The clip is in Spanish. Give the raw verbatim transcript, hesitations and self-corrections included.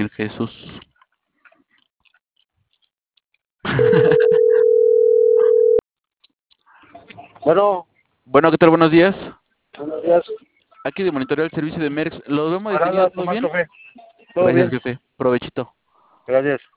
el Jesús. Bueno, Bueno, ¿qué tal? Buenos días. buenos días. Aquí de monitorear el servicio de Merx. ¿Lo vemos Para distinguido? nada, ¿Todo tomar bien? café. ¿Todo Gracias, bien? jefe. Provechito. Gracias.